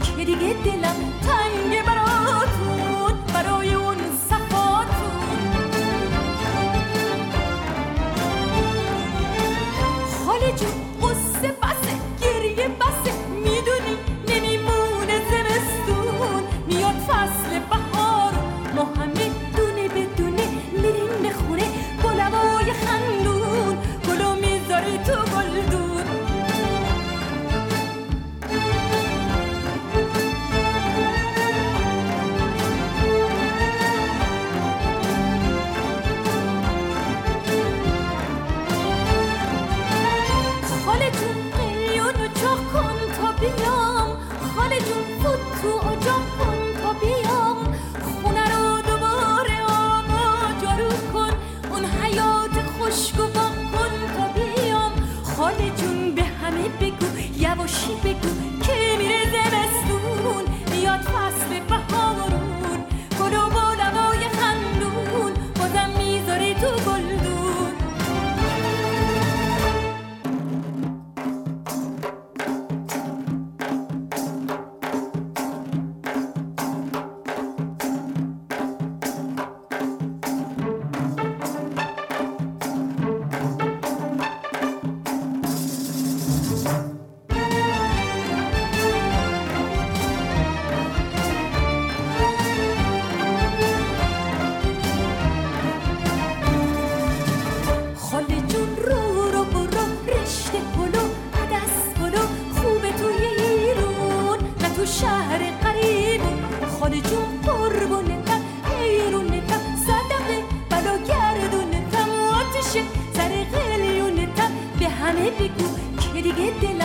که دیگه دلم تنگ براتون، برای اون صفاتون. خاله جون قصه بسه، گریه بسه، میدونی نمیمونه زمستون، میاد فصل بهار، ما همه دونه به دونه میریم بخونه با لبای خندون، گلو میذاری تو گلدون. خاله جون قلیونو چا کن تا بیام، خاله جون فوت تو اجاق کن تا بیام، خونه رو دوباره آبا جارو کن، اون حیات خشکو باغ کن تا بیام. خاله جون به همه بگو یواشی بگو که میره زمستون، میاد فصل بهارون، گلو با لبای خندون، بازم میذاری تو گلدون. خاله جون رو برو رشته پلو عدس پلو خوبه توی ایرون، نه تو شهر قریبون. خاله جون قربونتم حیرونتم، صدقه بلا گردونتم، آتیشه سر قلیونتم، به همه بگو که دیگه دلم